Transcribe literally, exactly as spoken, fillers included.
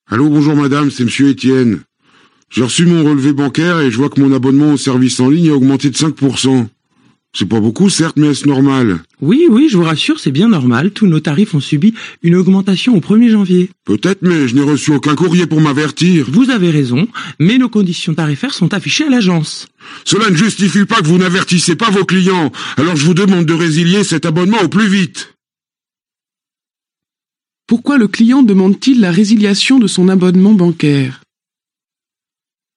Allô, bonjour madame, c'est monsieur Étienne. J'ai reçu mon relevé bancaire et je vois que mon abonnement au service en ligne a augmenté de cinq pour cent. C'est pas beaucoup, certes, mais est-ce normal? Oui, oui, je vous rassure, c'est bien normal. Tous nos tarifs ont subi une augmentation au premier janvier. Peut-être, mais je n'ai reçu aucun courrier pour m'avertir. Vous avez raison, mais nos conditions tarifaires sont affichées à l'agence. Cela ne justifie pas que vous n'avertissez pas vos clients. Alors je vous demande de résilier cet abonnement au plus vite. Pourquoi le client demande-t-il la résiliation de son abonnement bancaire ?